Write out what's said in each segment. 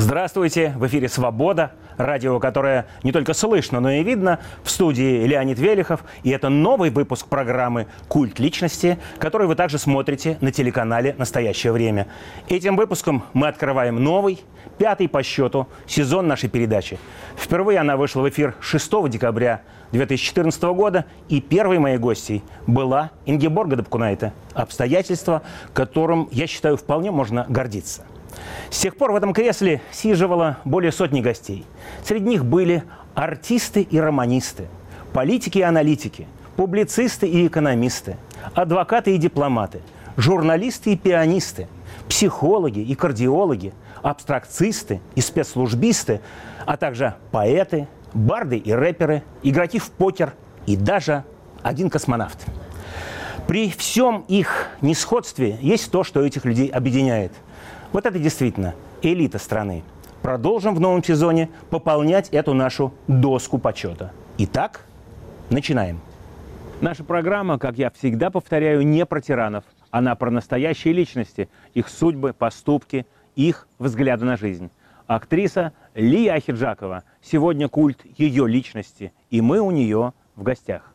Здравствуйте! В эфире «Свобода», радио, которое не только слышно, но и видно. В студии Леонид Велихов. И это новый выпуск программы «Культ личности», который вы также смотрите на телеканале «Настоящее время». Этим выпуском мы открываем новый, пятый по счету сезон нашей передачи. Впервые она вышла в эфир 6 декабря 2014 года. И первой моей гостьей была Ингеборга Дапкунайте. Обстоятельства, которым, я считаю, вполне можно гордиться. С тех пор в этом кресле сиживало более сотни гостей. Среди них были артисты и романисты, политики и аналитики, публицисты и экономисты, адвокаты и дипломаты, журналисты и пианисты, психологи и кардиологи, абстракцисты и спецслужбисты, а также поэты, барды и рэперы, игроки в покер и даже один космонавт. При всем их несходстве есть то, что этих людей объединяет. Вот это действительно элита страны. Продолжим в новом сезоне пополнять эту нашу доску почета. Итак, начинаем. Наша программа, как я всегда повторяю, не про тиранов. Она про настоящие личности, их судьбы, поступки, их взгляды на жизнь. Актриса Лия Ахеджакова. Сегодня культ ее личности, и мы у нее в гостях.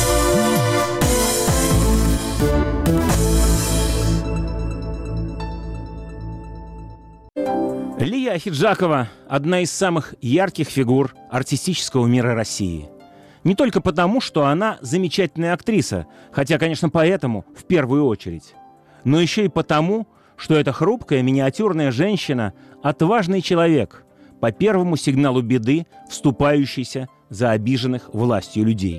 Лия Ахеджакова – одна из самых ярких фигур артистического мира России. Не только потому, что она замечательная актриса, хотя, конечно, поэтому в первую очередь, но еще и потому, что эта хрупкая, миниатюрная женщина – отважный человек, по первому сигналу беды, вступающийся за обиженных властью людей.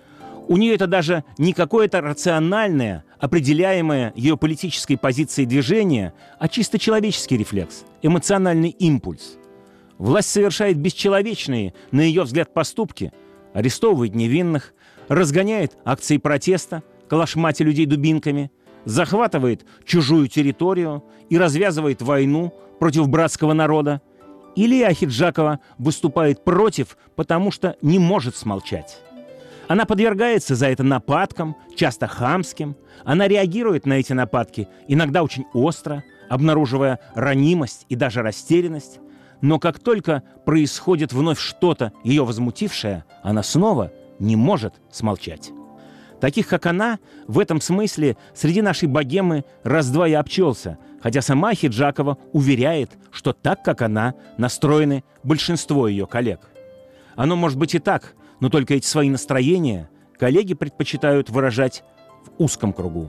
У нее это даже не какое-то рациональное, определяемое ее политической позицией движение, а чисто человеческий рефлекс, эмоциональный импульс. Власть совершает бесчеловечные, на ее взгляд, поступки, арестовывает невинных, разгоняет акции протеста, калашматя людей дубинками, захватывает чужую территорию и развязывает войну против братского народа. И Лия Ахеджакова выступает против, потому что не может смолчать. Она подвергается за это нападкам, часто хамским. Она реагирует на эти нападки, иногда очень остро, обнаруживая ранимость и даже растерянность. Но как только происходит вновь что-то, ее возмутившее, она снова не может смолчать. Таких, как она, в этом смысле среди нашей богемы раз-два и обчелся, хотя сама Ахеджакова уверяет, что так, как она, настроены большинство ее коллег. Оно может быть и так, но только эти свои настроения коллеги предпочитают выражать в узком кругу.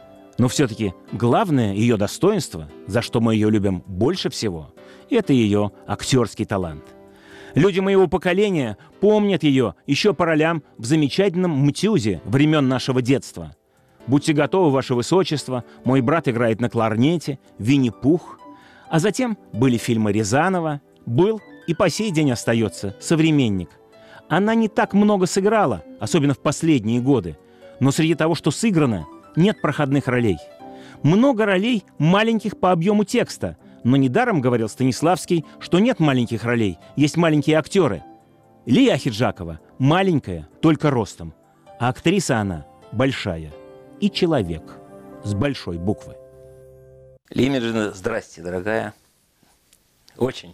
Но все-таки главное ее достоинство, за что мы ее любим больше всего, это ее актерский талант. Люди моего поколения помнят ее еще по ролям в замечательном «Мтюзе» времен нашего детства. «Будьте готовы, ваше высочество», «Мой брат играет на кларнете», «Винни-Пух». А затем были фильмы Рязанова, был и по сей день остается «Современник». Она не так много сыграла, особенно в последние годы. Но среди того, что сыграно, нет проходных ролей. Много ролей маленьких по объему текста. Но недаром говорил Станиславский, что нет маленьких ролей, есть маленькие актеры. Лия Ахеджакова маленькая, только ростом. А актриса она большая. И человек с большой буквы. Лия Меджидовна, здрасте, дорогая. Очень.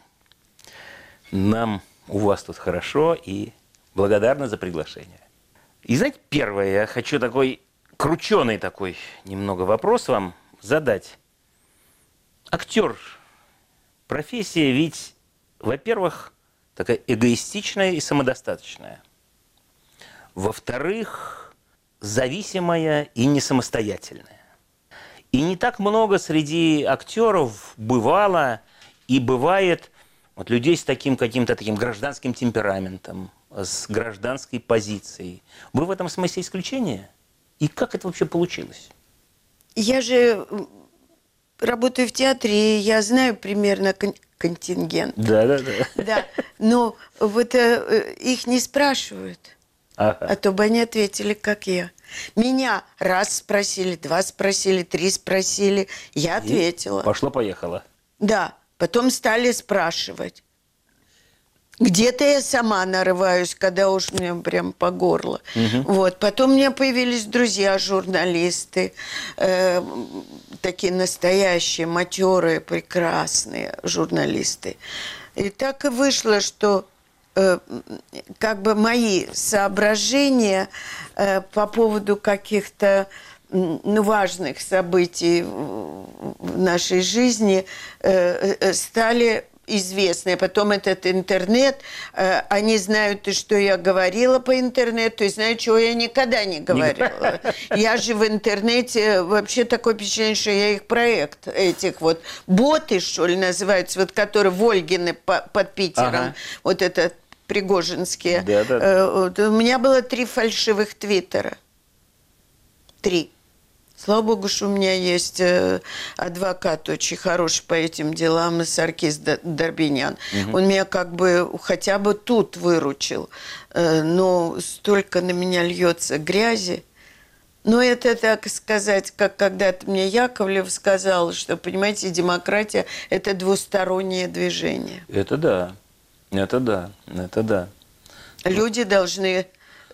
Нам у вас тут хорошо и благодарна за приглашение. И знаете, первое, я хочу такой крученый такой немного вопрос вам задать. Актер, профессия ведь, во-первых, такая эгоистичная и самодостаточная. Во-вторых, зависимая и не самостоятельная. И не так много среди актеров бывало и бывает вот людей с таким каким-то таким гражданским темпераментом, с гражданской позицией. Вы в этом смысле исключение? И как это вообще получилось? Я же работаю в театре, и я знаю примерно контингент. Да. Да, но вот их не спрашивают, а то бы они ответили, как я. Меня раз спросили, два спросили, три спросили, я ответила. Пошло-поехало. Да, потом стали спрашивать. Где-то я сама нарываюсь, когда уж мне прям по горло. Вот. Потом у меня появились друзья, журналисты, такие настоящие, матерые, прекрасные журналисты. И так и вышло, что как бы мои соображения по поводу каких-то важных событий в нашей жизни стали известные. Потом этот интернет, они знают, и что я говорила по интернету, и знают, чего я никогда не говорила. Я же в интернете, вообще такое впечатление, что я их проект, этих вот боты, что ли, называются, вот которые Вольгины под Питером, вот этот пригожинские. У меня было 3 фальшивых твиттера. 3. Слава богу, что у меня есть адвокат очень хороший по этим делам, Саркис Дорбинян. Он меня как бы хотя бы тут выручил. Но столько на меня льется грязи. Но это, так сказать, как когда-то мне Яковлев сказал, что, понимаете, демократия – это двустороннее движение. Это да. Это да. Это да. Люди должны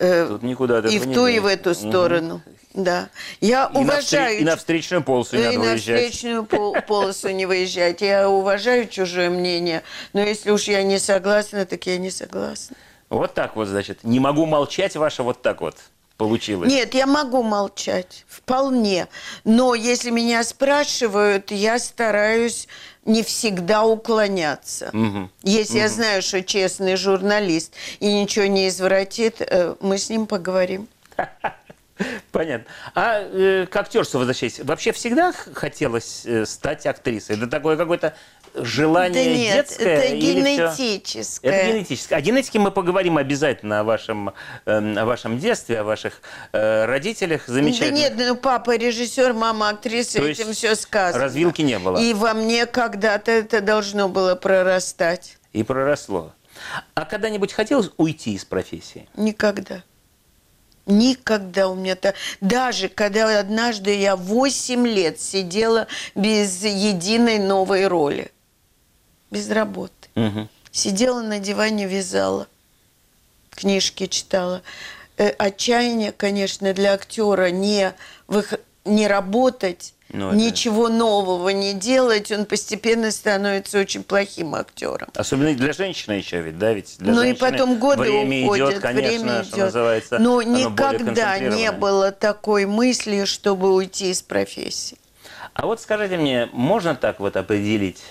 и в ту, и в эту сторону. Да. Я уважаю... И на встречную полосу не надо выезжать. И на встречную полосу не выезжать. Я уважаю чужое мнение, но если уж я не согласна, так я не согласна. Вот так вот, значит. Не могу молчать, ваше вот так вот получилось. Нет, я могу молчать, вполне. Но если меня спрашивают, я стараюсь не всегда уклоняться. Если я знаю, что честный журналист и ничего не извратит, мы с ним поговорим. Понятно. А к актерству возвращаясь, вообще всегда хотелось стать актрисой? Это такое какое-то желание детское? Это генетическое. Это генетическое. О генетике мы поговорим обязательно, о вашем детстве, о ваших родителях. Замечательно. Да нет, папа режиссер, мама актриса, этим все сказано. Развилки не было. И во мне когда-то это должно было прорастать. И проросло. А когда-нибудь хотелось уйти из профессии? Никогда. Никогда у меня так... Даже когда однажды я 8 лет сидела без единой новой роли. Без работы. Сидела на диване, вязала. Книжки читала. Отчаяние, конечно, для актера не работать, ничего нового не делать, он постепенно становится очень плохим актером. Особенно для женщины еще ведь, да? Ведь для и потом годы время уходят, идет, конечно, время что идет. называется. Но никогда не было такой мысли, чтобы уйти из профессии. А вот скажите мне, можно так вот определить,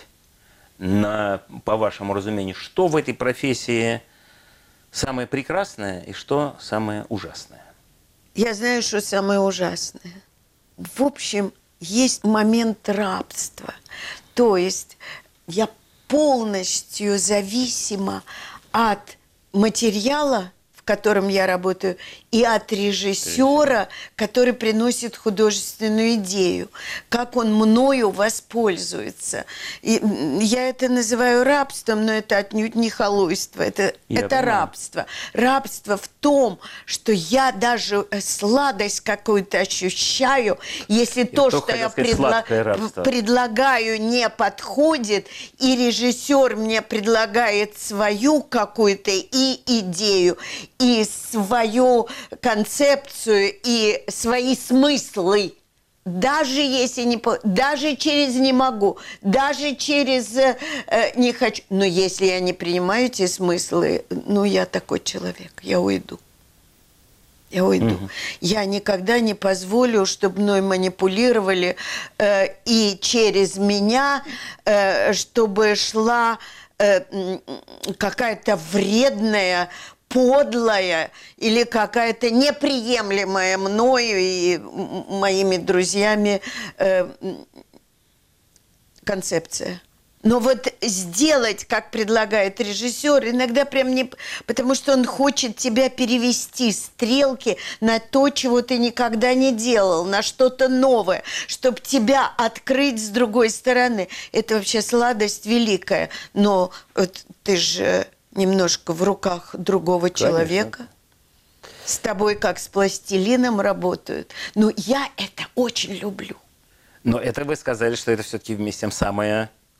по вашему разумению, что в этой профессии самое прекрасное и что самое ужасное? Я знаю, что самое ужасное. В общем, есть момент рабства. То есть я полностью зависима от материала, в котором я работаю, и от режиссера, который приносит художественную идею, как он мною воспользуется. И я это называю рабством, но это отнюдь не халуйство, это рабство. Рабство в том, что я даже сладость какую-то ощущаю, если то, что я предлагаю, не подходит, и режиссер мне предлагает свою какую-то и идею, и свою концепцию и свои смыслы, даже если даже через не могу, даже через не хочу. Но если я не принимаю эти смыслы, я такой человек, я уйду. Я уйду. Я никогда не позволю, чтобы мной манипулировали и через меня, чтобы шла какая-то вредная, подлая или какая-то неприемлемая мною и моими друзьями концепция. Но вот сделать, как предлагает режиссер, иногда прям не... Потому что он хочет тебя перевести стрелки на то, чего ты никогда не делал, на что-то новое, чтобы тебя открыть с другой стороны. Это вообще сладость великая. Но вот ты же... немножко в руках другого человека. С тобой как с пластилином работают. Я это очень люблю. Но это вы сказали, что это все-таки вместе самое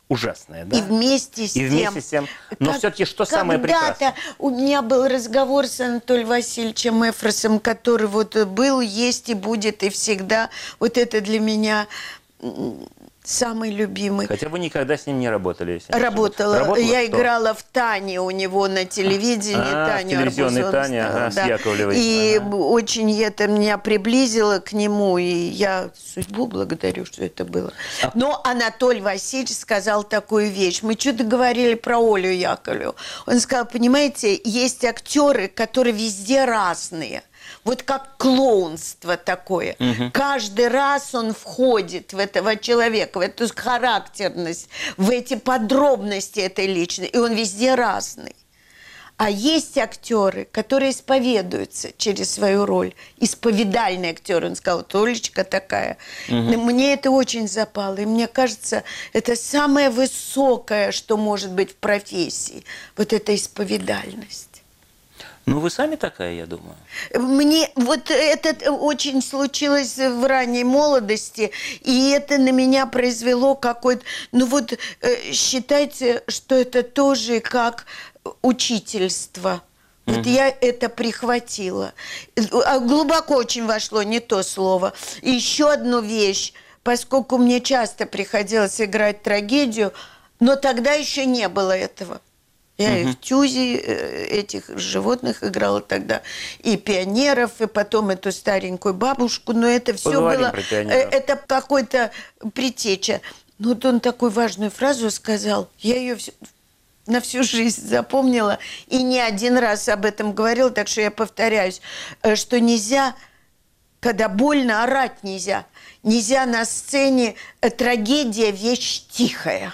ужасное, да? И вместе с тем. Но все-таки что самое прекрасное? Когда-то у меня был разговор с Анатолием Васильевичем Эфросом, который вот был, есть и будет, и всегда. Вот это для меня самый любимый. Хотя вы никогда с ним не работали. Если Работала. Я играла в Тане у него на телевидении. Таню телевизионной Тане, да. с Яковлевой. И очень это меня приблизило к нему. И я судьбу благодарю, что это было. Но Анатолий Васильевич сказал такую вещь. Мы что-то говорили про Олю Яковлеву. Он сказал, понимаете, есть актеры, которые везде разные. Вот как клоунство такое. Каждый раз он входит в этого человека, в эту характерность, в эти подробности этой личности. И он везде разный. А есть актеры, которые исповедуются через свою роль. Исповедальный актер. Он сказал, вот Олечка такая. Мне это очень запало. И мне кажется, это самое высокое, что может быть в профессии. Вот эта исповедальность. Ну, вы сами такая, я думаю. Мне вот это очень случилось в ранней молодости, и это на меня произвело какой-то... Ну вот считайте, что это тоже как учительство. Вот я это прихватила. Глубоко очень вошло, не то слово. И еще одну вещь, поскольку мне часто приходилось играть трагедию, но тогда еще не было этого. Я и в Тюзе этих животных играла тогда, и пионеров, и потом эту старенькую бабушку, но это все было, это какой-то предтеча. Но вот он такую важную фразу сказал, я ее на всю жизнь запомнила, и не один раз об этом говорила, так что я повторяюсь, что нельзя, когда больно, орать нельзя. Нельзя на сцене, трагедия – вещь тихая.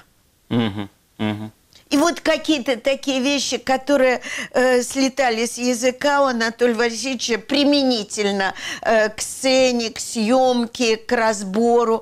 И вот какие-то такие вещи, которые слетали с языка у Анатолия Васильевича применительно к сцене, к съемке, к разбору.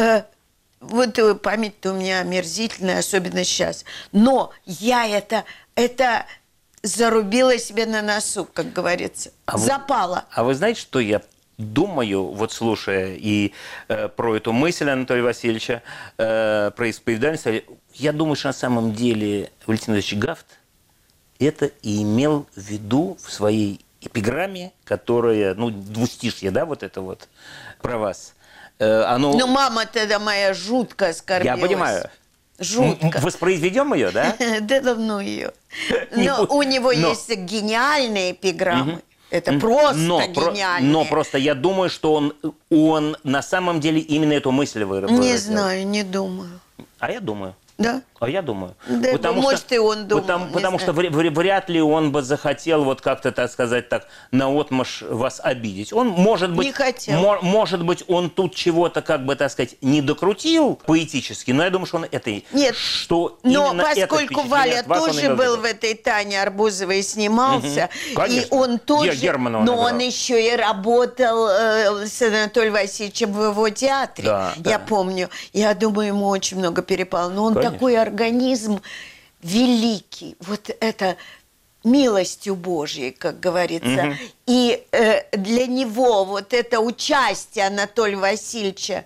Вот память-то у меня омерзительная, особенно сейчас. Но я это зарубила себе на носу, как говорится. Запала. А вы знаете, что я думаю, вот слушая и про эту мысль Анатолия Васильевича, про исповедальность, я думаю, что на самом деле Валентин Ильич Гафт это и имел в виду в своей эпиграмме, которая, ну, двустишье, да, вот это вот про вас. Оно... Ну, мама тогда моя жутко оскорбилась. Я понимаю. Жутко. Воспроизведем ее, да? Да давно ее. Но у него есть гениальные эпиграммы. Это просто гениально. Но просто я думаю, что он на самом деле именно эту мысль выразил. Не знаю, не думаю. А я думаю. Да? А я думаю. Да, может, и он думал. Потому что вряд ли он бы захотел вот как-то, так сказать, так наотмашь вас обидеть. Он, может быть, не хотел. Может быть, он тут чего-то, как бы, так сказать, не докрутил поэтически, но я думаю, что он это... Нет, что но поскольку Валя тоже был в этой Тане Арбузовой, снимался, и он тоже... Но он еще и работал с Анатолием Васильевичем в его театре. Да, я помню. Я думаю, ему очень много перепало. Но он такой организм великий, вот это милостью Божьей, как говорится. И для него вот это участие Анатолия Васильевича,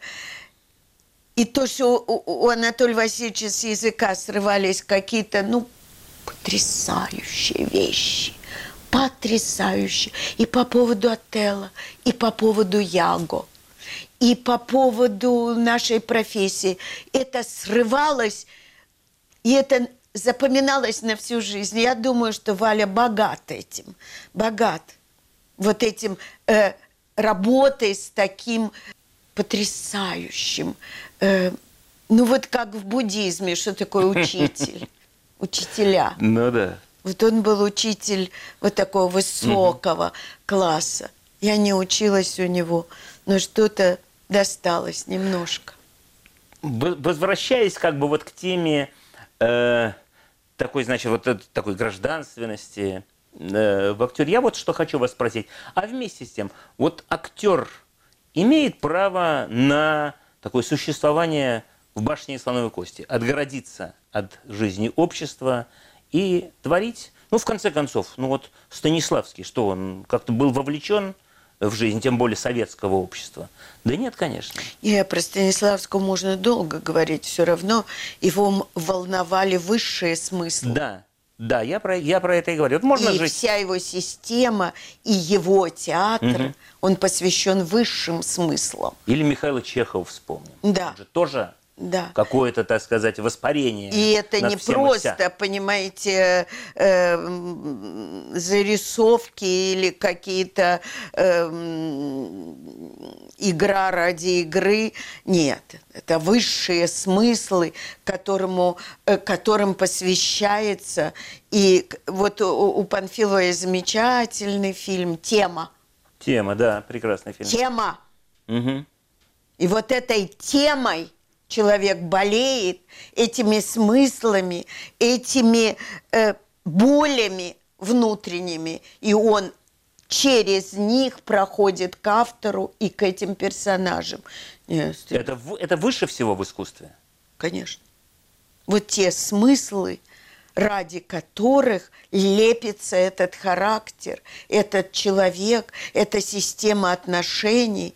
и то, что у Анатолия Васильевича с языка срывались какие-то, ну, потрясающие вещи. Потрясающие. И по поводу Отелло, и по поводу Яго, и по поводу нашей профессии. Это срывалось, и это запоминалось на всю жизнь. Я думаю, что Валя богат этим. Богат. Вот этим работой с таким потрясающим. Ну вот как в буддизме, что такое учитель. Учителя. Ну да. Вот он был учитель вот такого высокого класса. Я не училась у него, но что-то досталось немножко. Возвращаясь как бы вот к теме такой, значит, вот такой гражданственности в актере, я вот что хочу вас спросить. А вместе с тем, вот актер имеет право на такое существование в башне слоновой кости, отгородиться от жизни общества и творить, ну, в конце концов, ну вот Станиславский, что он как-то был вовлечен в жизни, тем более советского общества? Да нет, конечно. И про Станиславского можно долго говорить, все равно его волновали высшие смыслы. Да, да, я про это и говорю. Вот можно и жить... вся его система, и его театр, он посвящен высшим смыслам. Или Михаила Чехова вспомним. Да. Он же тоже Да. какое-то, так сказать, воспарение. И это не просто, понимаете, зарисовки или какие-то игра ради игры. Нет, это высшие смыслы, которым посвящается. И вот у Панфилова есть замечательный фильм «Тема». Тема, да, прекрасный фильм. «Тема». Угу. И вот этой темой человек болеет, этими смыслами, этими болями внутренними, и он через них проходит к автору и к этим персонажам. Это выше всего в искусстве? Конечно. Вот те смыслы, ради которых лепится этот характер, этот человек, эта система отношений,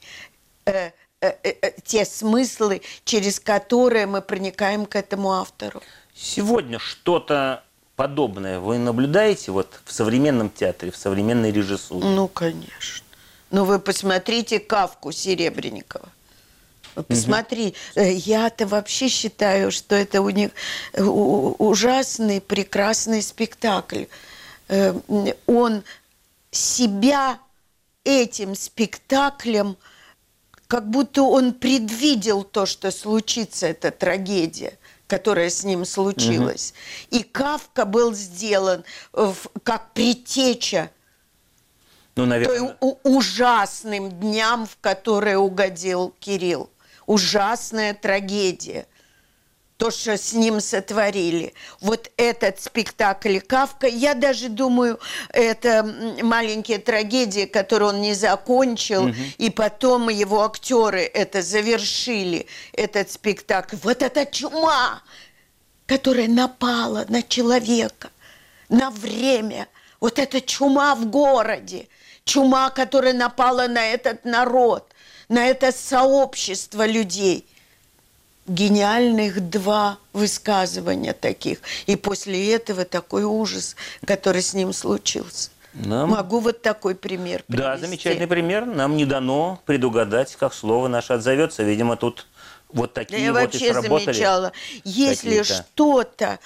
те смыслы, через которые мы проникаем к этому автору. Сегодня что-то подобное вы наблюдаете вот в современном театре, в современной режиссуре? Ну, конечно. Ну, вы посмотрите «Кафку» Серебренникова. Вы посмотри. Я-то вообще считаю, что это у них ужасный, прекрасный спектакль. Он себя этим спектаклем, как будто он предвидел то, что случится, эта трагедия, которая с ним случилась. И «Кафка» был сделан как предтеча той ужасным дням, в которые угодил Кирилл. Ужасная трагедия. То, что с ним сотворили. Вот этот спектакль «Кафка», я даже думаю, это маленькие трагедии, которые он не закончил, и потом его актеры это завершили, этот спектакль. Вот эта чума, которая напала на человека, на время. Вот эта чума в городе, чума, которая напала на этот народ, на это сообщество людей. Гениальных два высказывания таких. И после этого такой ужас, который с ним случился. Могу вот такой пример привести. Да, замечательный пример. Нам не дано предугадать, как слово наше отзовется. Видимо, тут вот такие я вот и сработали. Я вообще замечала. Если что-то...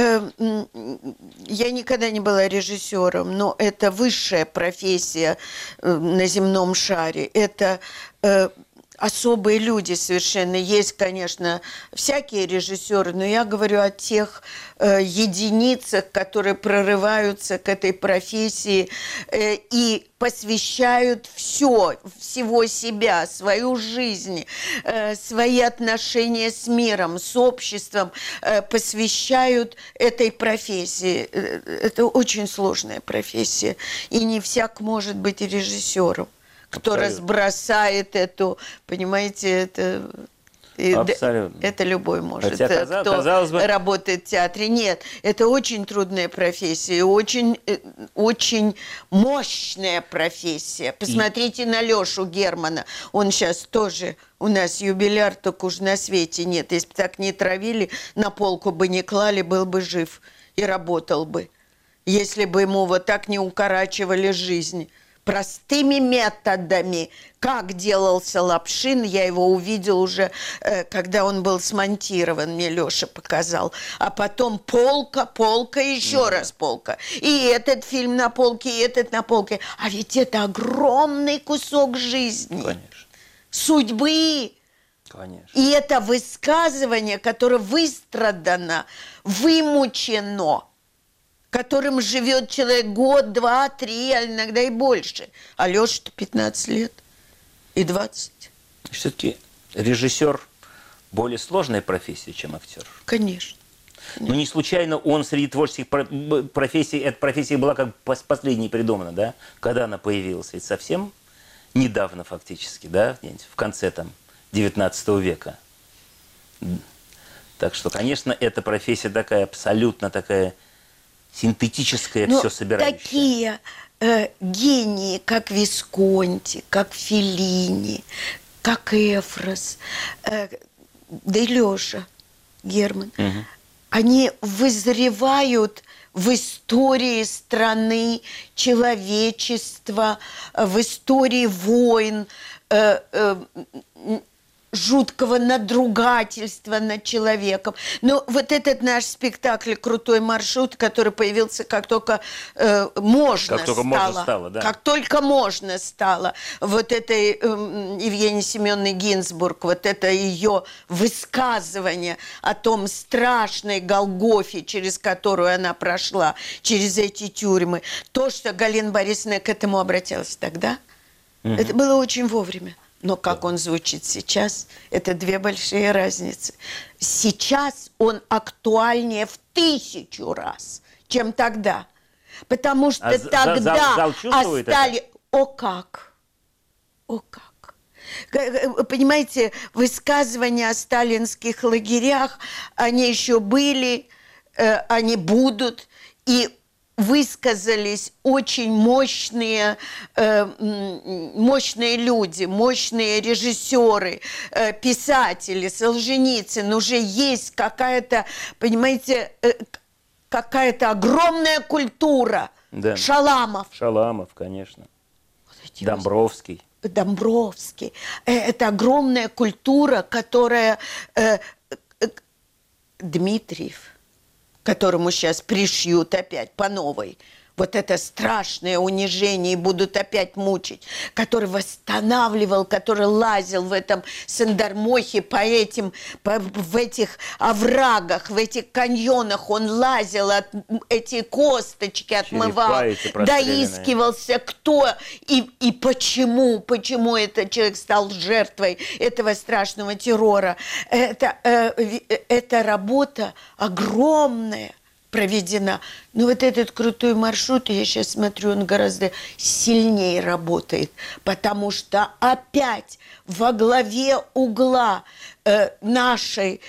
я никогда не была режиссером, но это высшая профессия на земном шаре. Это... особые люди совершенно. Есть, конечно, всякие режиссеры, но я говорю о тех единицах, которые прорываются к этой профессии и посвящают всего себя, свою жизнь, свои отношения с миром, с обществом, посвящают этой профессии. Это очень сложная профессия, и не всяк может быть режиссером. Кто разбросает эту, понимаете, это любой может. Хотя, кто работает в театре. Нет, это очень трудная профессия, очень, очень мощная профессия. Посмотрите на Лешу Германа. Он сейчас тоже у нас юбиляр, только уж на свете нет. Если бы так не травили, на полку бы не клали, был бы жив и работал бы. Если бы ему вот так не укорачивали жизнь. Простыми методами, как делался Лапшин, я его увидел уже, когда он был смонтирован, мне Леша показал. А потом полка, еще раз полка. И этот фильм на полке, и этот на полке. А ведь это огромный кусок жизни. Конечно. Судьбы. Конечно. И это высказывание, которое выстрадано, вымучено, которым живет человек год, 2, 3, а иногда и больше. А Леша-то 15 лет и 20. Все-таки режиссер более сложная профессия, чем актер. Конечно. Но не случайно он среди творческих профессий, эта профессия была как последней придумана, да? Когда она появилась? Ведь совсем недавно фактически, да? В конце там 19 века. Так что, конечно, эта профессия такая, абсолютно такая синтетическое Но все собирающее. такие гении, как Висконти, как Феллини, как Эфрос, да и Лёша Герман, они вызревают в истории страны, человечества, в истории войн, жуткого надругательства над человеком. Но вот этот наш спектакль «Крутой маршрут», который появился как только можно стало. Да. Как только можно стало. Вот этой Евгении Семеновны Гинзбург, вот это ее высказывание о том страшной Голгофе, через которую она прошла, через эти тюрьмы. То, что Галина Борисовна к этому обратилась тогда, это было очень вовремя. Но как он звучит сейчас, это две большие разницы. Сейчас он актуальнее в 1000 раз, чем тогда. Потому что тогда зал чувствует остали... это? О как! О как! Понимаете, высказывания о сталинских лагерях, они еще были, они будут, и высказались очень мощные люди, мощные режиссеры, писатели. Солженицын. Уже есть какая-то, понимаете, какая-то огромная культура. Да. Шаламов. Шаламов, конечно. Вот Домбровский. Домбровский. Это огромная культура, которая... Дмитриев, которому сейчас пришьют опять по новой, вот это страшное унижение и будут опять мучить, который восстанавливал, который лазил в этом Сандармохе в этих оврагах, в этих каньонах, он лазил, эти косточки отмывал, доискивался, кто и почему этот человек стал жертвой этого страшного террора. Это работа огромная проведена. Но вот этот крутой маршрут, я сейчас смотрю, он гораздо сильнее работает, потому что опять во главе угла нашего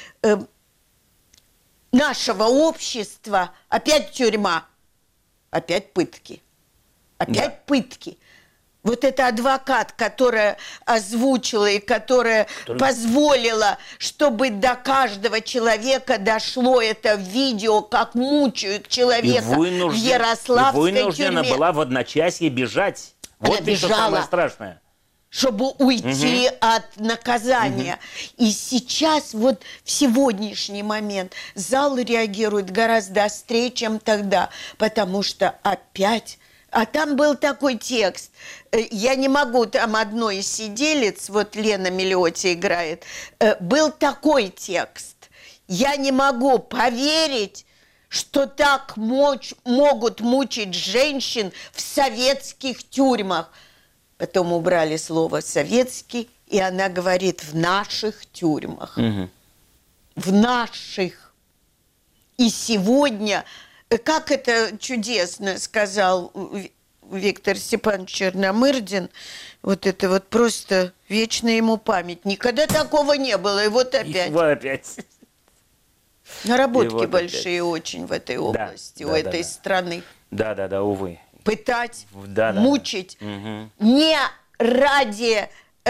общества опять тюрьма, опять пытки, опять пытки. Вот это адвокат, которая озвучила и которая позволила, чтобы до каждого человека дошло это видео, как мучают человека в Ярославской тюрьме. Вынуждена была в одночасье бежать. Вот Она бежала, что самое страшное. Чтобы уйти от наказания. И сейчас, вот в сегодняшний момент, зал реагирует гораздо острее, чем тогда, потому что опять... А там был такой текст. Я не могу, там одной из сиделец, вот Лена Мелиотти играет, был такой текст. Я не могу поверить, что так могут мучить женщин в советских тюрьмах. Потом убрали слово «советский», и она говорит «в наших тюрьмах». В наших. И сегодня... Как это чудесно сказал Виктор Степанович Черномырдин, вот это вот просто вечная ему память. Никогда такого не было, и вот опять. Наработки большие очень в этой области, у этой страны. Да, увы. Пытать, мучить не ради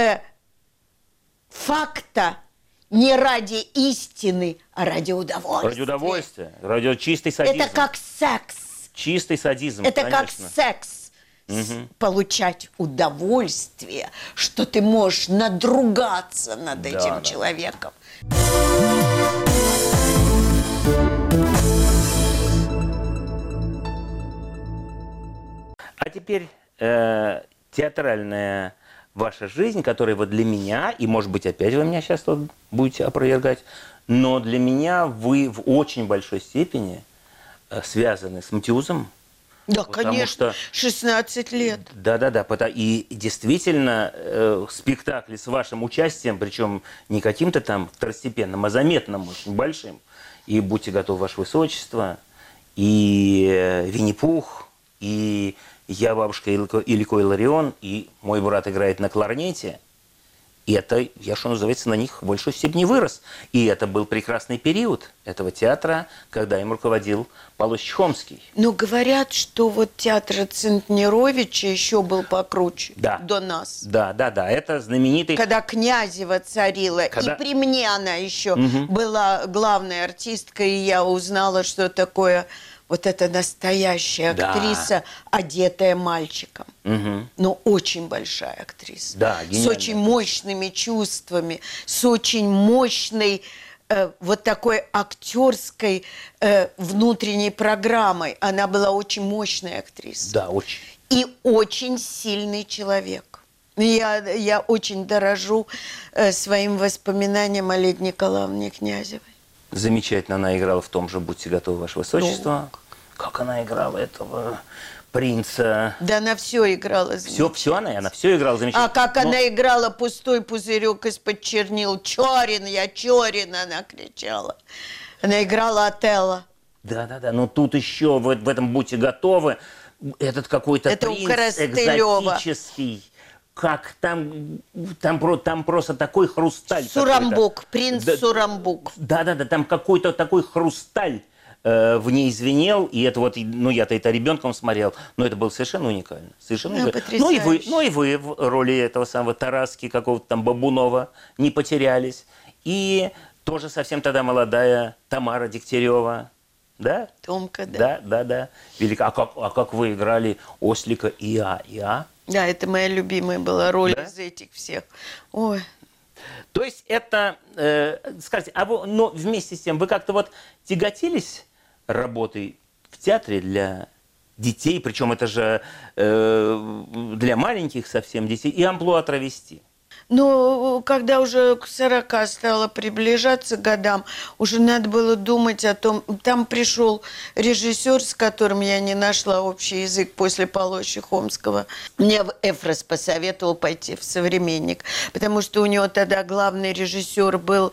факта, не ради истины, а ради удовольствия. Ради удовольствия, ради чистый садизм. Это как секс. Чистый садизм, это конечно. как секс. Получать удовольствие, что ты можешь надругаться над этим человеком. А теперь театральная ваша жизнь, которая вот для меня, и, может быть, опять вы меня сейчас тут будете опровергать, но для меня вы в очень большой степени связаны с Матиузом. Да, конечно, 16 лет. Да. И действительно, спектакли с вашим участием, причем не каким-то там второстепенным, а заметным, очень большим. И «Будьте готовы, Ваше Высочество», и «Винни-Пух», и «Я, бабушка Илико Илларион», и мой брат играет на кларнете. И это, я, что называется, на них в большей степени вырос. И это был прекрасный период этого театра, когда им руководил Павлович Чхомский. Но говорят, что вот театр Центнеровича еще был покруче до нас. Да, это знаменитый... Когда Князева царила, и при мне она еще была главной артисткой, и я узнала, что такое... Вот эта настоящая актриса, одетая мальчиком. Но очень большая актриса. С очень мощными чувствами, с очень мощной вот такой актерской внутренней программой. Она была очень мощной актрисой. Да, очень. И очень сильный человек. Я очень дорожу своим воспоминанием о Лидии Николаевне Князевой. Замечательно она играла в том же «Будьте готовы, Ваше Высочество». Как она играла этого принца. Да она все играла замечательно. Она все играла замечательно. А как она играла «Пустой пузырек из-под чернил». «Чорин, я Чорин», она кричала. Она играла Отелло. Да. Но тут еще в этом «Будьте готовы» этот какой-то принц экзотический. Как там просто такой хрусталь. Сурамбук, принц Сурамбук. Да, там какой-то такой хрусталь в ней звенел, и это вот, я-то это ребенком смотрел, но это было совершенно уникально. Ну и вы в роли этого самого Тараски, какого-то там Бабунова, не потерялись. И тоже совсем тогда молодая Тамара Дегтярева. Да? Томка, да. Да. Велика. А как вы играли Ослика Иа? Да, это моя любимая была роль из этих всех. Ой. То есть это, скажите, но вместе с тем вы как-то вот тяготились работой в театре для детей, причем это же для маленьких совсем детей, и амплуа травести? Ну, когда уже к 40 стало приближаться к годам, уже надо было думать о том... Там пришел режиссер, с которым я не нашла общий язык после Павловича Чхомского. Мне Эфрос посоветовал пойти в «Современник», потому что у него тогда главный режиссер был...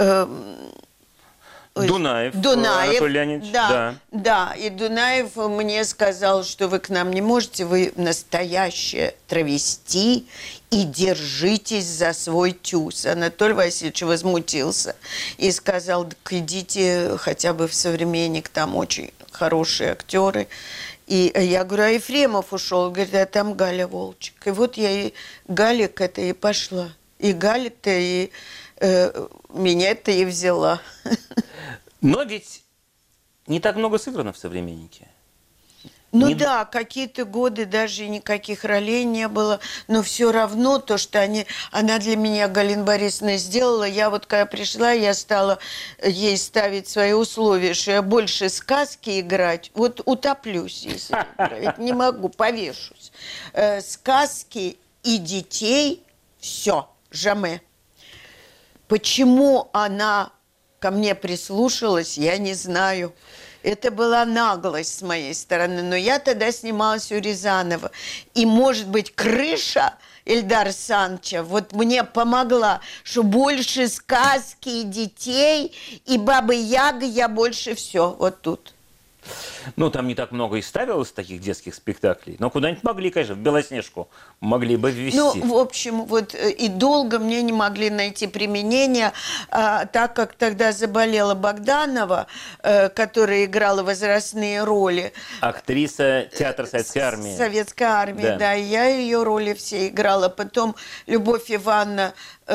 Дунаев Анатолий Леонидович. Да, и Дунаев мне сказал, что вы к нам не можете, вы настоящая травести, и держитесь за свой тюз. Анатолий Васильевич возмутился и сказал, так идите хотя бы в «Современник», там очень хорошие актеры. И я говорю, а Ефремов ушел? Говорит, а там Галя Волчек. И вот я и Галя к этой и пошла. И Галя-то и меня-то и взяла. Но ведь не так много сыграно в «Современнике». Ну да, какие-то годы даже никаких ролей не было, но все равно то, что она для меня, Галина Борисовна, сделала, я вот когда пришла, я стала ей ставить свои условия, что я больше сказки играть, вот утоплюсь, если играть, не могу, повешусь. Сказки и детей, все, jamais. Почему она ко мне прислушалась, я не знаю. Это была наглость с моей стороны. Но я тогда снималась у Рязанова. И, может быть, крыша Эльдара Санча вот мне помогла, что больше сказки и детей, и Бабы Яга я больше все вот тут. Ну, там не так много и ставилось таких детских спектаклей. Но куда-нибудь могли, конечно, в «Белоснежку» могли бы ввести. Ну, в общем, вот и долго мне не могли найти применение, так как тогда заболела Богданова, которая играла возрастные роли. Актриса театра Советской Армии. Советской Армии, да. И я ее роли все играла. Потом Любовь Ивановна,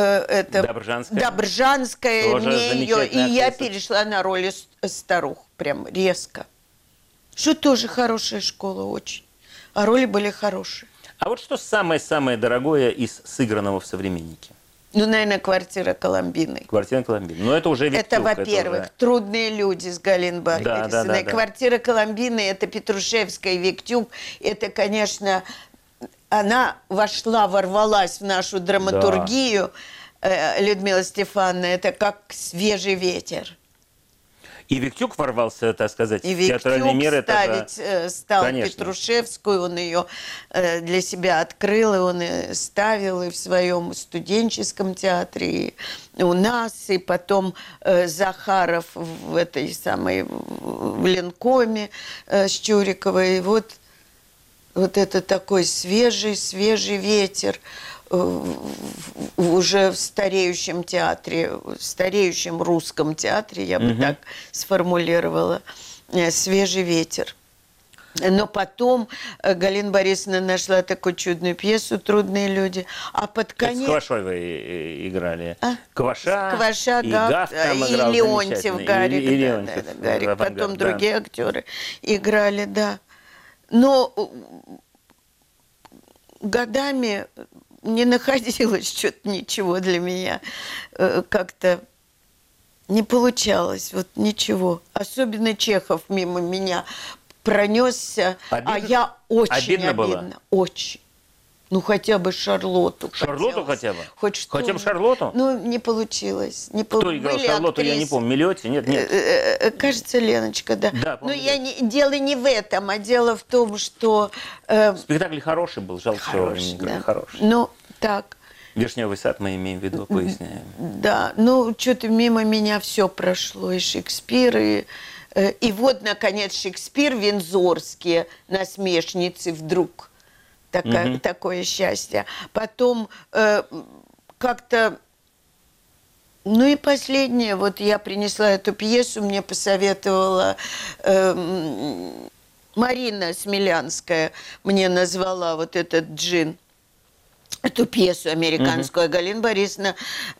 Добржанская мне ее, и я перешла на роли старух, прям резко. Что тоже хорошая школа очень. А роли были хорошие. А вот что самое-самое дорогое из сыгранного в «Современнике»? Ну, наверное, «Квартира Коломбиной». «Квартира Коломбиной». Но это уже Виктюк. Это, во-первых, уже... «Трудные люди» с Галиной Борисовной. Да. «Квартира Коломбиной» – это Петрушевская, Виктюк. Это, конечно, она ворвалась в нашу драматургию, Людмила Стефановна. Это как свежий ветер. И Виктюк ворвался, так сказать, и в театральный мир. Стал конечно. Петрушевскую, он ее для себя открыл, и он ставил и в своем студенческом театре, и у нас, и потом Захаров в этой самой, в Ленкоме с Чуриковой. И вот это такой свежий ветер. уже в стареющем театре, в стареющем русском театре, я бы так сформулировала, «Свежий ветер». Но потом Галина Борисовна нашла такую чудную пьесу «Трудные люди». А под конец... Это с Квашой вы играли. Кваша, Гафт, и Леонтьев, Гарик. Гарик. Потом другие актеры играли, да. Но годами не находилось что-то ничего для меня. Как-то не получалось, вот ничего. Особенно Чехов мимо меня пронесся, а я очень обидно было? Очень. Ну, хотя бы Шарлотту. Шарлотту хотя бы? Хотя бы Шарлотту? Ну, не получилось. Кто играл Шарлотту, я не помню. Милёти? Нет. Кажется, Леночка, да. Да, но дело не в этом, а дело в том, что... Спектакль хороший был, жалко, что не играли. Хороший. Ну, так. «Вишневый сад» мы имеем в виду, поясняем. Да, ну, что-то мимо меня все прошло. И Шекспир, и вот, наконец, Шекспир, Виндзорские насмешницы вдруг. Такое счастье. Потом как-то... Ну и последнее, вот я принесла эту пьесу, мне посоветовала Марина Смелянская, мне назвала вот этот «Джин». Эту пьесу американскую. Галина Борисовна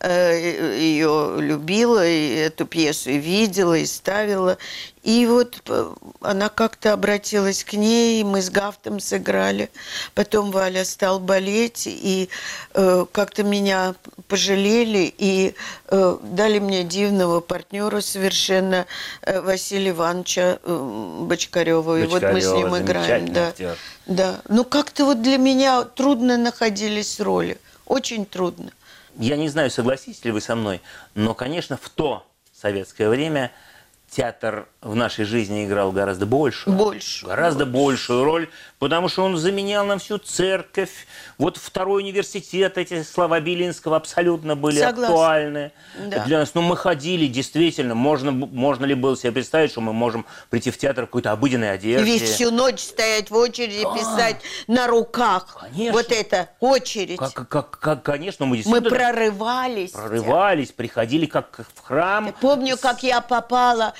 ее любила, и эту пьесу и видела, и ставила. И вот она как-то обратилась к ней, и мы с Гафтом сыграли. Потом Валя стал болеть, и как-то меня пожалели, и дали мне дивного партнера совершенно, Василия Ивановича Бочкарева. И вот мы с ним играем. Да. Да. Ну, как-то вот для меня трудно находились роли. Очень трудно. Я не знаю, согласитесь ли вы со мной, но, конечно, в то советское время театр в нашей жизни играл гораздо гораздо большую роль, потому что он заменял нам всю церковь. Вот второй университет, эти слова Белинского абсолютно были актуальны для нас. Ну, мы ходили, действительно, можно ли было себе представить, что мы можем прийти в театр в какой-то обыденной одежде? Ведь всю ночь стоять в очереди, писать на руках. Конечно. Вот это очередь. Конечно, мы действительно... Мы прорывались. Приходили как в храм. Я помню, как я попала,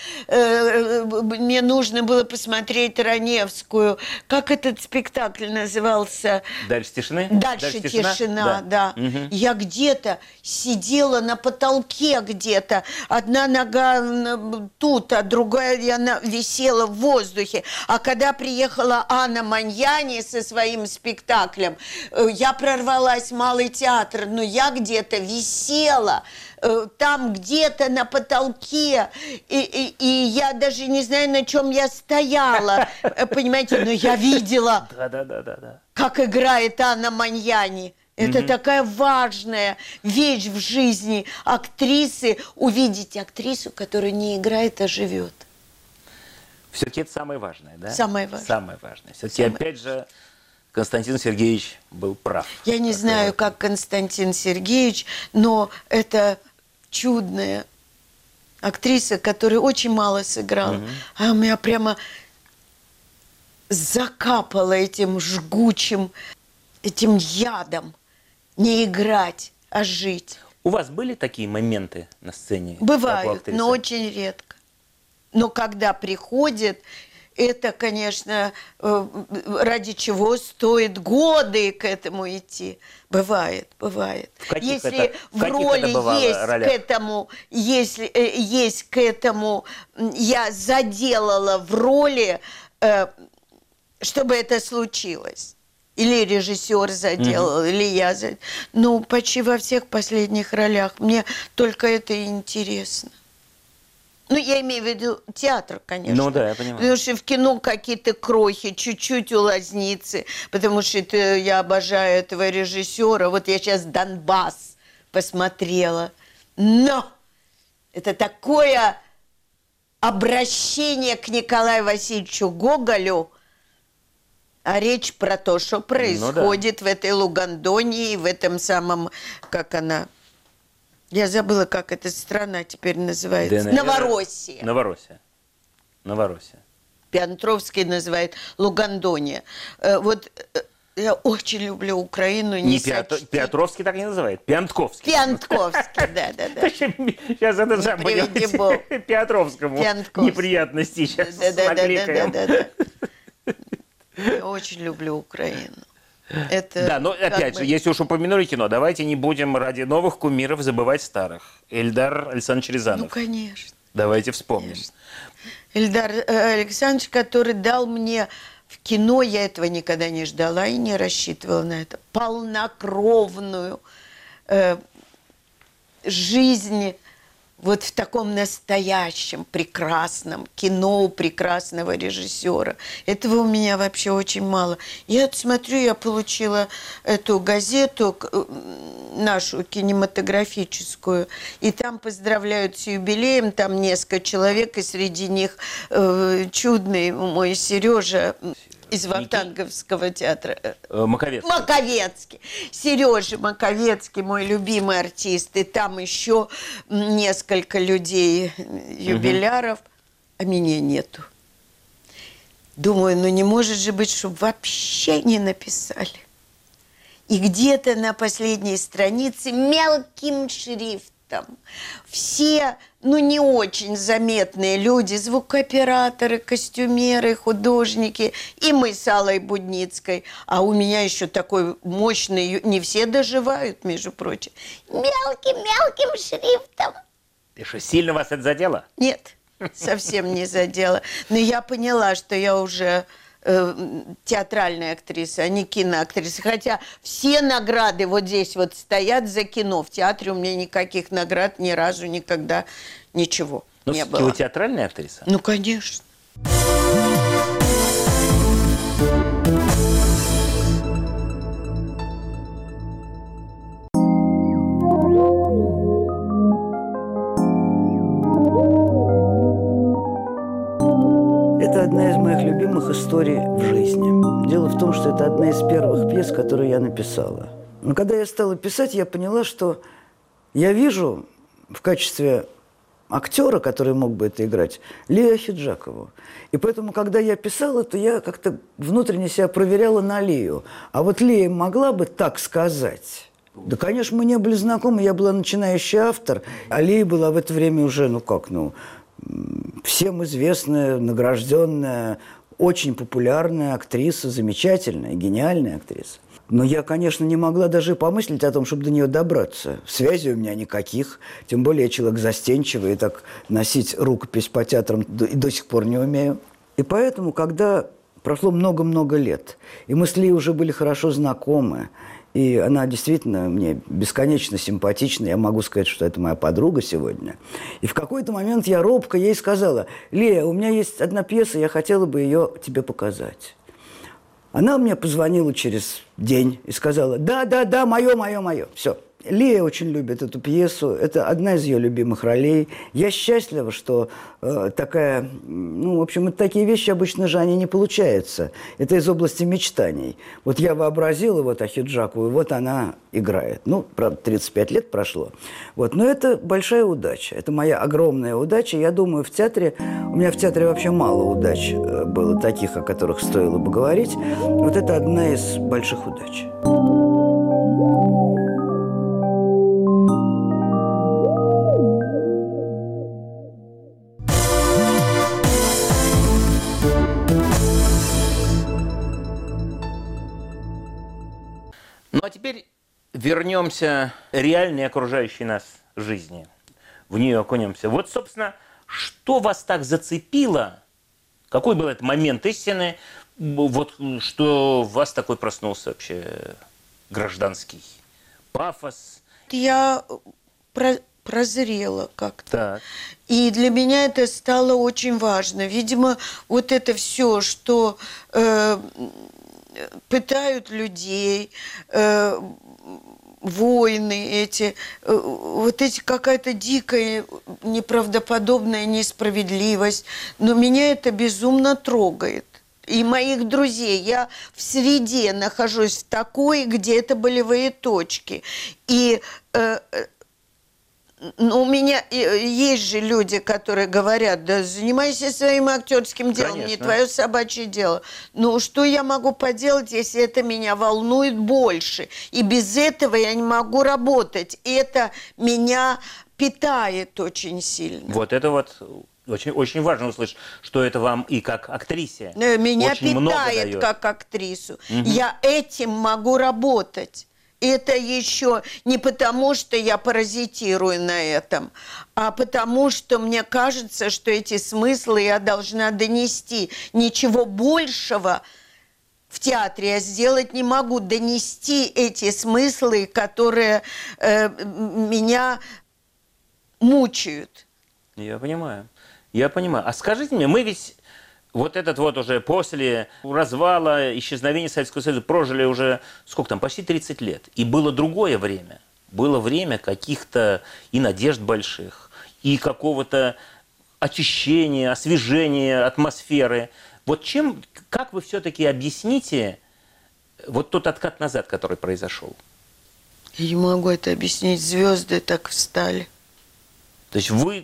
мне нужно было посмотреть Раневскую. Как этот спектакль назывался? «Дальше тишины»? «Дальше тишина», да. Угу. Я где-то сидела на потолке где-то. Одна нога тут, а другая висела в воздухе. А когда приехала Анна Маньяни со своим спектаклем, я прорвалась в Малый театр, но я где-то висела там где-то на потолке, и я даже не знаю, на чем я стояла, понимаете, но я видела, как играет Анна Маньяни. Это такая важная вещь в жизни актрисы, увидеть актрису, которая не играет, а живет. Все-таки это самое важное, да? Самое важное. Самое важное. Все-таки, опять же, Константин Сергеевич был прав. Я не знаю, как Константин Сергеевич, но это чудная актриса, которая очень мало сыграла. А у меня прямо закапала этим жгучим, этим ядом. Не играть, а жить. У вас были такие моменты на сцене? Бывают, но очень редко. Но когда приходит, это, конечно, ради чего стоит годы к этому идти. Бывает. Если в роли есть к этому, я заделала в роли, чтобы это случилось. Или режиссер заделал, или я заделала. Ну, почти во всех последних ролях. Мне только это и интересно. Ну, я имею в виду театр, конечно. Ну, да, я понимаю. Потому что в кино какие-то крохи, чуть-чуть у лазницы. Потому что я обожаю этого режиссера. Вот я сейчас «Донбасс» посмотрела. Но это такое обращение к Николаю Васильевичу Гоголю, а речь про то, что происходит в этой Лугандонии, в этом самом, как она... Я забыла, как эта страна теперь называется. ДНР. Новороссия. Петровский называет Лугандония. Вот Я очень люблю Украину. Петровский так не называет, Пятковский. Пятковский, да. Сейчас это же будет Петровскому неприятности сейчас накликаем. Да. Я очень люблю Украину. Это да, но опять же, если уж упомянули кино, давайте не будем ради новых кумиров забывать старых. Эльдар Александрович Рязанов. Ну, конечно. Давайте вспомним. Конечно. Эльдар Александрович, который дал мне в кино, я этого никогда не ждала и не рассчитывала на это, полнокровную жизнь вот в таком настоящем, прекрасном кино прекрасного режиссера. Этого у меня вообще очень мало. Я смотрю, я получила эту газету, нашу кинематографическую, и там поздравляют с юбилеем, там несколько человек, и среди них чудный мой Сережа из Вахтанговского театра. Маковецкий. Сережа Маковецкий, мой любимый артист. И там еще несколько людей, юбиляров, а меня нету. Думаю, ну не может же быть, чтобы вообще не написали. И где-то на последней странице мелким шрифтом все, ну, не очень заметные люди, звукооператоры, костюмеры, художники, и мы с Аллой Будницкой. А у меня еще такой мощный, не все доживают, между прочим. Мелким шрифтом. И что, сильно вас это задело? Нет, совсем не задело. Но я поняла, что я уже театральная актриса, а не киноактриса. Хотя все награды вот здесь вот стоят за кино. В театре у меня никаких наград ни разу никогда ничего не было. Вы театральная актриса? Ну, конечно. Это одна из моих любимых историй в жизни. Дело в том, что это одна из первых пьес, которые я написала. Но когда я стала писать, я поняла, что я вижу в качестве актера, который мог бы это играть, Лию Ахеджакову. И поэтому, когда я писала, то я как-то внутренне себя проверяла на Лию. А вот Лия могла бы так сказать? Да, конечно, мы не были знакомы, я была начинающий автор, а Лия была в это время уже, всем известная, награжденная, очень популярная актриса, замечательная, гениальная актриса. Но я, конечно, не могла даже помыслить о том, чтобы до нее добраться. Связей у меня никаких, тем более я человек застенчивый, и так носить рукопись по театрам и до сих пор не умею. И поэтому, когда прошло много-много лет, и мы с Лией уже были хорошо знакомы, и она действительно мне бесконечно симпатична. Я могу сказать, что это моя подруга сегодня. И в какой-то момент я робко ей сказала: «Лия, у меня есть одна пьеса, я хотела бы ее тебе показать». Она мне позвонила через день и сказала: «Да, мое. Все». Лия очень любит эту пьесу. Это одна из ее любимых ролей. Я счастлива, что такая... в общем, такие вещи обычно же они не получаются. Это из области мечтаний. Вот я вообразила Ахеджакову, и вот она играет. Правда, 35 лет прошло. Но это большая удача. Это моя огромная удача. Я думаю, у меня в театре вообще мало удач было таких, о которых стоило бы говорить. Вот это одна из больших удач. Ну, а теперь вернемся к реальной окружающей нас жизни. В нее окунемся. Вот, собственно, что вас так зацепило? Какой был этот момент истины? Что в вас такой проснулся вообще гражданский пафос? Я прозрела как-то. Так. И для меня это стало очень важно. Видимо, вот это все, что... пытают людей, войны эти, какая-то дикая, неправдоподобная несправедливость. Но меня это безумно трогает. И моих друзей. Я в среде нахожусь в такой, где это болевые точки. И Ну, у меня есть же люди, которые говорят, да занимайся своим актерским делом, Конечно. не твое собачье дело. Ну, что я могу поделать, если это меня волнует больше? И без этого я не могу работать. И это меня питает очень сильно. Вот это вот очень, очень важно услышать, что это вам и как актрисе Меня очень много питает дает. как актрису. Я этим могу работать. Это еще не потому, что я паразитирую на этом, а потому, что мне кажется, что эти смыслы я должна донести. Ничего большего в театре я сделать не могу. Донести эти смыслы, которые меня мучают. Я понимаю. Я понимаю. А скажите мне, мы ведь вот этот вот уже после развала, исчезновения Советского Союза прожили уже, сколько там, почти 30 лет. И было другое время. Было время каких-то и надежд больших, и какого-то очищения, освежения атмосферы. Вот чем, как вы все-таки объясните вот тот откат назад, который произошел? Я не могу это объяснить. Звезды так встали. То есть вы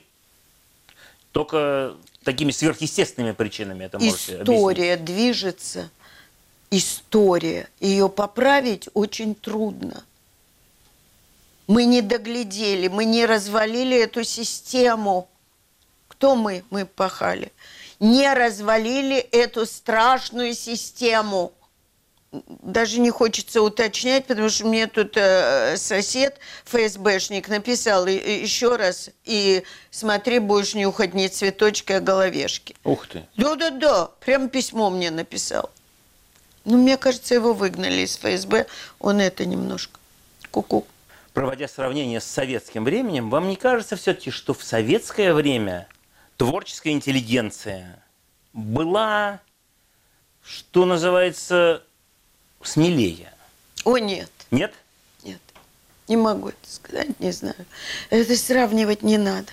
только такими сверхъестественными причинами это можете объяснить? История движется. История. Ее поправить очень трудно. Мы не доглядели, мы не развалили эту систему. Кто мы? Мы пахали. Не развалили эту страшную систему. Даже не хочется уточнять, потому что мне тут сосед, ФСБшник, написал еще раз, и смотри, будешь нюхать не цветочки, а головешки. Ух ты. Да, прям письмо мне написал. Ну, мне кажется, его выгнали из ФСБ, он это немножко. Ку-ку. Проводя сравнение с советским временем, вам не кажется все-таки, что в советское время творческая интеллигенция была, что называется, смелее? О, нет. Нет? Нет. Не могу это сказать, не знаю. Это сравнивать не надо.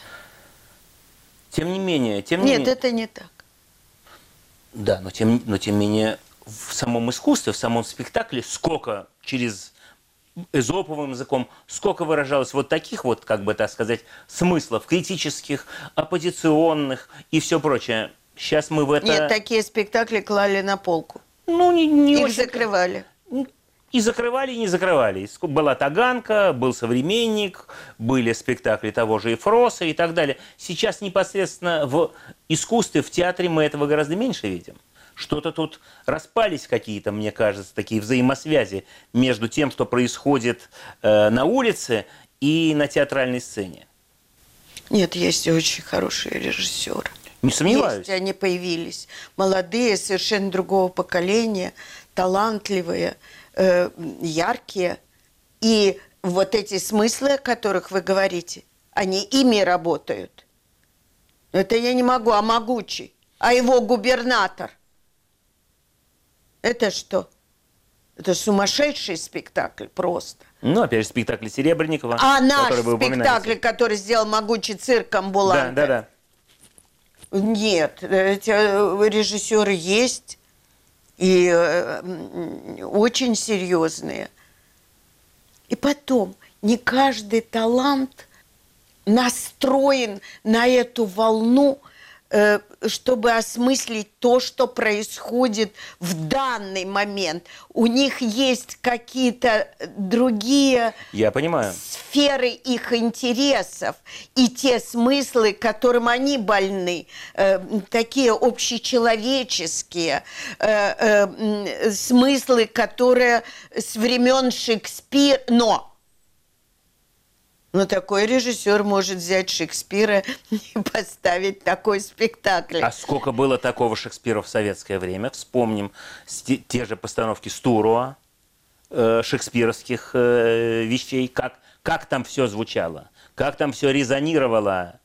Тем не менее... Нет, это не так. Да, но тем не менее в самом искусстве, в самом спектакле сколько через эзоповым языком, сколько выражалось вот таких вот, как бы так сказать, смыслов критических, оппозиционных и все прочее. Сейчас мы в это... Нет, такие спектакли клали на полку. Ну, не Их очень... закрывали. И закрывали, и не закрывали. Была «Таганка», был «Современник», были спектакли того же Ефроса и так далее. Сейчас непосредственно в искусстве, в театре мы этого гораздо меньше видим. Что-то тут распались какие-то, мне кажется, такие взаимосвязи между тем, что происходит на улице и на театральной сцене. Нет, есть очень хорошие режиссеры. Не сомневаюсь. Есть, они появились. Молодые, совершенно другого поколения, талантливые, яркие. И вот эти смыслы, о которых вы говорите, они ими работают. Это я не могу, а могучий. А его губернатор. Это что? Это сумасшедший спектакль просто. Ну, опять же, спектакль Серебренникова. А наш который вы спектакль, упоминаете. который сделал могучий цирк «Амбулант». Да. Нет, эти режиссеры есть и очень серьезные. И потом, не каждый талант настроен на эту волну, чтобы осмыслить то, что происходит в данный момент. У них есть какие-то другие Я понимаю. сферы их интересов и те смыслы, которым они больны, такие общечеловеческие, смыслы, которые с времен Шекспира... Но такой режиссер может взять Шекспира и поставить такой спектакль. А сколько было такого Шекспира в советское время? Вспомним те же постановки Стуруа, шекспировских вещей. Как там все звучало? Как там все резонировало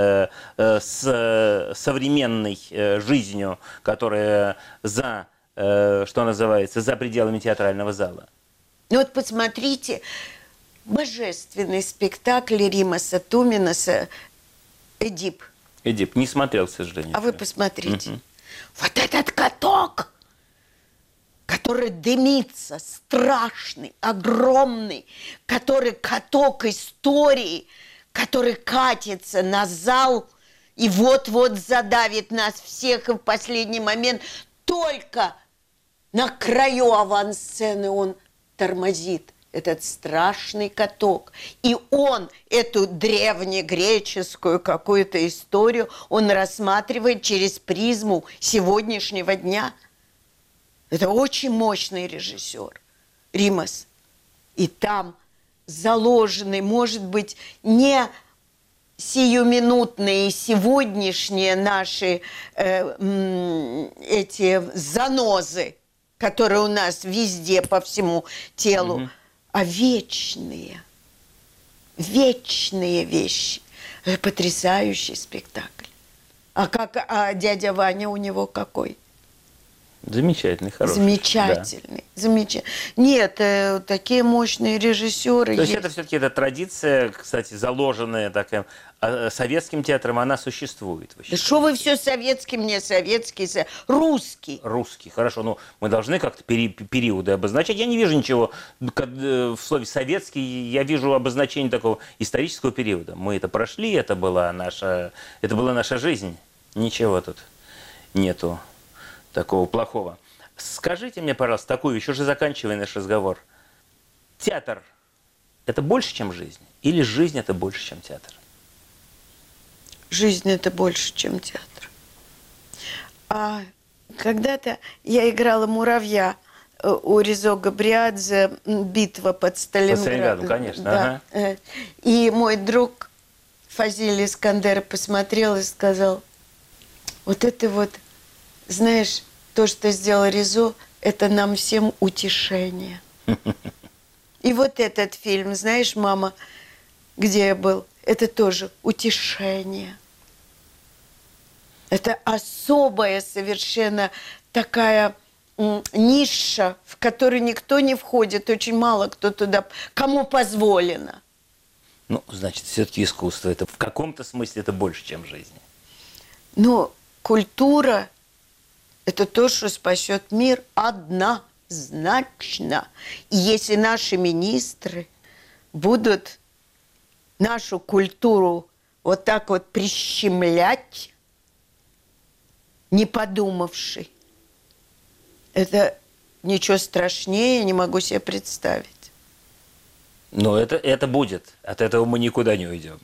с современной жизнью, которая за, что называется, за пределами театрального зала? Ну вот посмотрите... Божественный спектакль Римаса Туминаса «Эдип». Эдип, не смотрел, к сожалению. А вы посмотрите. Вот этот каток, который дымится, страшный, огромный, который каток истории, который катится на зал и вот-вот задавит нас всех, и в последний момент только на краю авансцены он тормозит, этот страшный каток. И он эту древнегреческую какую-то историю, он рассматривает через призму сегодняшнего дня. Это очень мощный режиссер Римас. И там заложены, может быть, не сиюминутные сегодняшние наши эти занозы, которые у нас везде по всему телу, а вечные вещи. Это потрясающий спектакль. А дядя Ваня у него какой? Замечательный, хороший. Замечательный, да. Замечательный. Нет, такие мощные режиссеры. То есть это все-таки эта традиция, кстати, заложенная такая советским театром, она существует. Да что вы все советский, мне советский, русский. Русский, хорошо. Ну, мы должны как-то периоды обозначать. Я не вижу ничего в слове советский, я вижу обозначение такого исторического периода. Мы это прошли, это была наша жизнь. Ничего тут нету такого плохого. Скажите мне, пожалуйста, такую вещь, уже заканчивая наш разговор. Театр – это больше, чем жизнь? Или жизнь – это больше, чем театр? Жизнь – это больше, чем театр. А когда-то я играла муравья у Резо Габриадзе, «Битва под Сталинградом». Под Сталинградом, конечно. Да. Ага. И мой друг Фазиль Искандер посмотрел и сказал, вот это вот, знаешь, то, что сделал Резо, это нам всем утешение. И вот этот фильм, знаешь, «Мама, где я был?» Это тоже утешение. Это особая совершенно такая ниша, в которую никто не входит, очень мало кто туда, кому позволено. Ну, значит, все-таки искусство, это в каком-то смысле это больше, чем жизнь. Но культура – это то, что спасет мир однозначно. И если наши министры будут нашу культуру вот так вот прищемлять, не подумавши, это ничего страшнее не могу себе представить. Но это будет. От этого мы никуда не уйдем.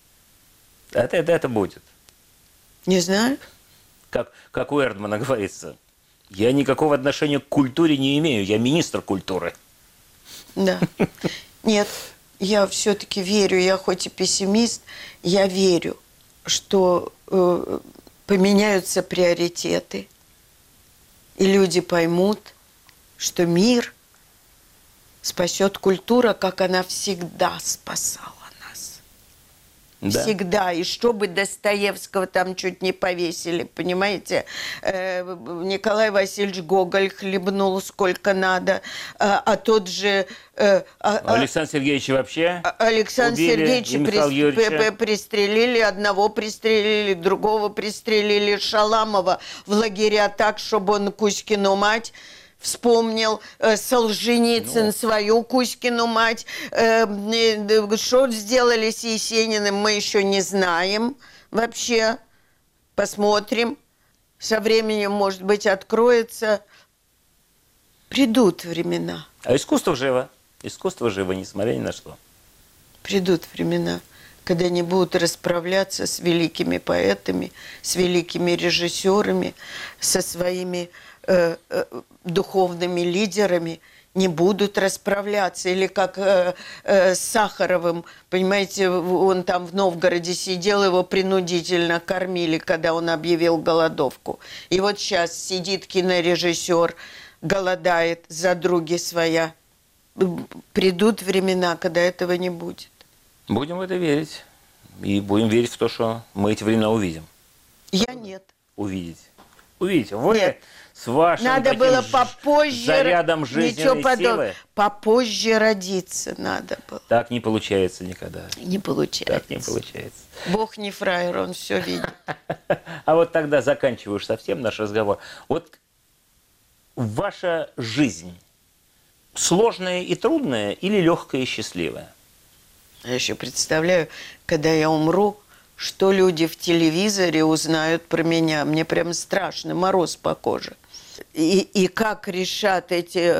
Это будет. Не знаю. Как у Эрдмана говорится, я никакого отношения к культуре не имею, я министр культуры. Да. Нет, я все-таки верю, я хоть и пессимист, я верю, что поменяются приоритеты, и люди поймут, что мир спасет культура, как она всегда спасала нас. Да. Всегда. И чтобы Достоевского там чуть не повесили, понимаете? Николай Васильевич Гоголь хлебнул сколько надо, а тот же... Александр Сергеевич вообще Александр Сергеевича пристрелили, одного пристрелили, другого пристрелили, Шаламова в лагеря так, чтобы он Кузькину мать вспомнил, Солженицын свою Кузькину мать. Что сделали с Есениным, мы еще не знаем вообще. Посмотрим. Со временем, может быть, откроется. Придут времена. А искусство живо. Искусство живо, несмотря ни на что. Придут времена, когда они будут расправляться с великими поэтами, с великими режиссерами, со своими духовными лидерами, не будут расправляться. Или как с Сахаровым, понимаете, он там в Новгороде сидел, его принудительно кормили, когда он объявил голодовку. И вот сейчас сидит кинорежиссер, голодает за други своя. Придут времена, когда этого не будет. Будем в это верить. И будем верить в то, что мы эти времена увидим. Я нет. Увидите. Увидите. Вы нет. С вашим надо было попозже, зарядом жизненной силы. Попозже родиться надо было. Так не получается никогда. Не получается. Так не получается. Бог не фраер, он все видит. А вот тогда заканчиваешь совсем наш разговор. Вот ваша жизнь сложная и трудная или легкая и счастливая? Я еще представляю, когда я умру, что люди в телевизоре узнают про меня. Мне прям страшно, мороз по коже. И как решат эти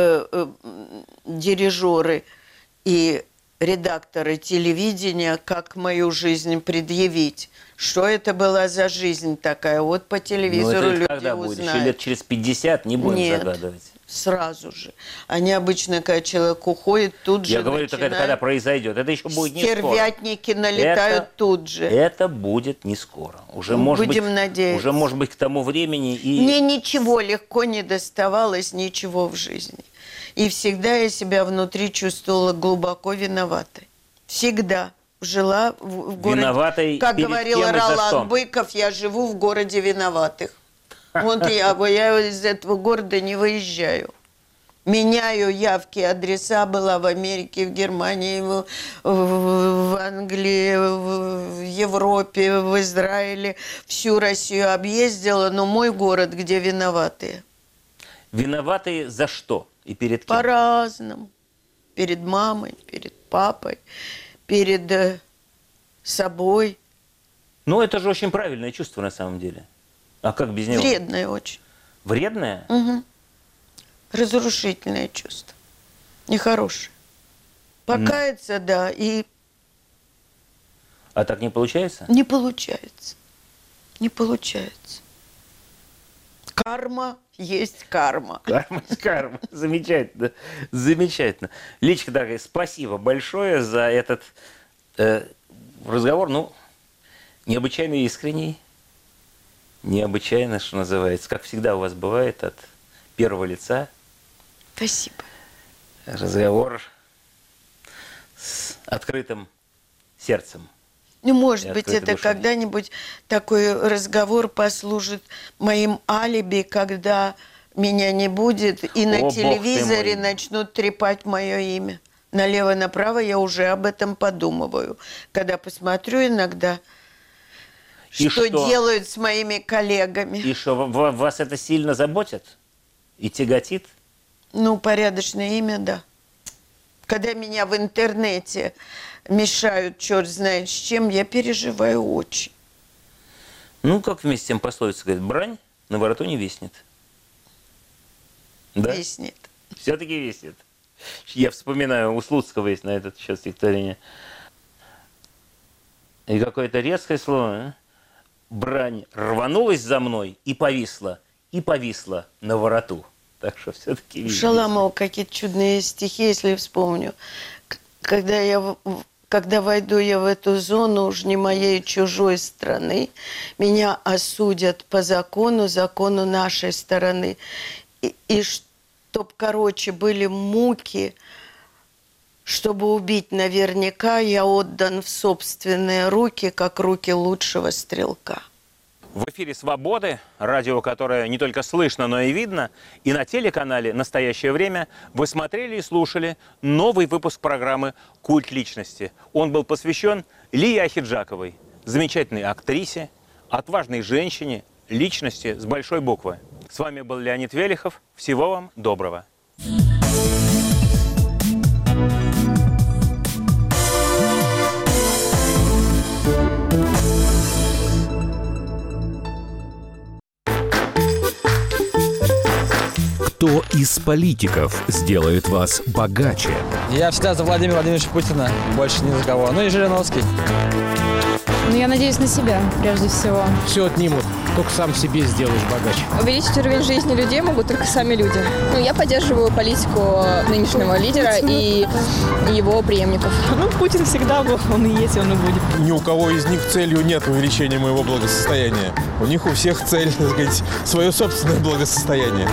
дирижеры и редакторы телевидения, как мою жизнь предъявить. Что это была за жизнь такая? Вот по телевизору люди когда будет? узнают. Еще лет через 50 не будем Нет, загадывать. сразу же. Они обычно, когда человек уходит, тут же Я говорю, так это когда произойдет. Это еще будет не скоро. стервятники налетают тут же. Это будет не скоро. Уже, Будем надеяться. Уже, может быть, к тому времени и... Мне ничего легко не доставалось, ничего в жизни. И всегда я себя внутри чувствовала глубоко виноватой. Всегда. Жила в городе... Виноватой как перед говорил кем и за что? Ролан Быков, я живу в городе виноватых. Вот я из этого города не выезжаю. Меняю явки, адреса, была в Америке, в Германии, в Англии, в Европе, в Израиле. Всю Россию объездила, но мой город, где виноватые. Виноватые за что и перед кем? По-разному. Перед мамой, перед папой, перед собой. Ну, это же очень правильное чувство на самом деле. А как без него? Вредное очень. Вредное? Угу. Разрушительное чувство. Нехорошее. Покаяться, да, и... А так не получается? Не получается. Не получается. Карма есть карма. Карма есть карма. Замечательно. Замечательно. Личка, дорогая, спасибо большое за этот разговор. Ну, необычайно искренний. Необычайно, что называется. Как всегда у вас бывает, от первого лица. Спасибо. Разговор с открытым сердцем. Ну, может быть, открытой это душой. когда-нибудь такой разговор послужит моим алиби, когда меня не будет, и на Бог ты телевизоре мой. начнут трепать мое имя. Налево-направо я уже об этом подумываю. Когда посмотрю иногда, И что что? делают с моими коллегами. И что, вас это сильно заботит? И тяготит? Ну, порядочное имя, да. Когда меня в интернете мешают черт знает с чем, я переживаю очень. Ну, как вместе с тем пословица говорит, брань на вороту не виснет. Да? Виснет. Все-таки виснет. Я вспоминаю, у Слуцкого есть на этот счет стихотворение. И какое-то резкое слово. А? Брань рванулась за мной и повисла на вороту. Так что все-таки виснет. Шаламова какие-то чудные стихи, если вспомню. Когда войду я в эту зону уж не моей чужой страны, меня осудят по закону нашей стороны. И чтоб, короче, были муки, чтобы убить наверняка, я отдан в собственные руки, как руки лучшего стрелка. В эфире «Свободы», радио, которое не только слышно, но и видно. И на телеканале «Настоящее время» вы смотрели и слушали новый выпуск программы «Культ личности». Он был посвящен Лии Ахеджаковой, замечательной актрисе, отважной женщине, личности с большой буквы. С вами был Леонид Велихов. Всего вам доброго. Кто из политиков сделает вас богаче? Я всегда за Владимира Владимировича Путина, больше ни за кого. Ну и Жириновский. Ну, я надеюсь на себя, прежде всего. Все отнимут, только сам себе сделаешь богаче. Увеличить уровень жизни людей могут только сами люди. Ну, я поддерживаю политику нынешнего лидера и его преемников. Ну, Путин всегда был, он и есть, он и будет. Ни у кого из них целью нет увеличения моего благосостояния. У них у всех цель, так сказать, свое собственное благосостояние.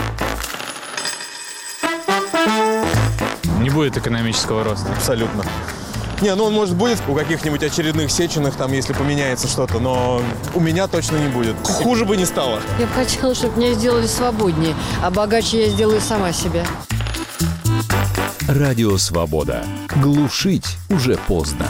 Не будет экономического роста. Абсолютно. Не, ну он, может, будет у каких-нибудь очередных Сечиных, там, если поменяется что-то, но у меня точно не будет. Хуже бы не стало. Я бы хотела, чтобы меня сделали свободнее, а богаче я сделаю сама себя. Радио «Свобода». Глушить уже поздно.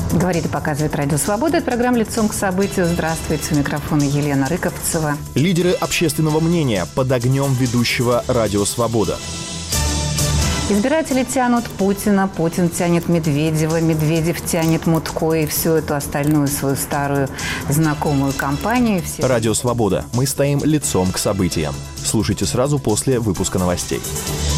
Говорит и показывает Радио Свобода. Это программа «Лицом к событию». Здравствуйте. У микрофона Елена Рыковцева. Лидеры общественного мнения под огнем ведущего Радио Свобода. Избиратели тянут Путина, Путин тянет Медведева, Медведев тянет Мутко и всю эту остальную свою старую знакомую компанию. Радио Свобода. Мы стоим лицом к событиям. Слушайте сразу после выпуска новостей.